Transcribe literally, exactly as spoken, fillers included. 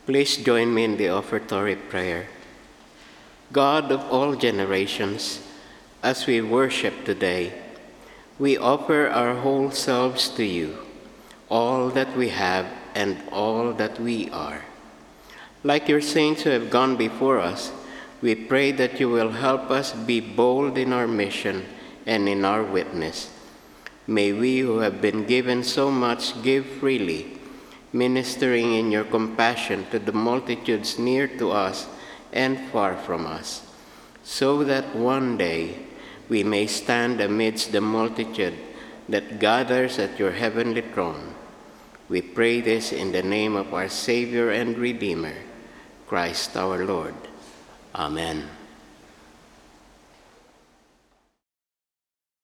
Please join me in the offertory prayer. God of all generations, as we worship today, we offer our whole selves to you, all that we have and all that we are. Like your saints who have gone before us, we pray that you will help us be bold in our mission and in our witness. May we who have been given so much give freely, ministering in your compassion to the multitudes near to us and far from us, so that one day we may stand amidst the multitude that gathers at your heavenly throne. We pray this in the name of our Savior and Redeemer, Christ our Lord. Amen.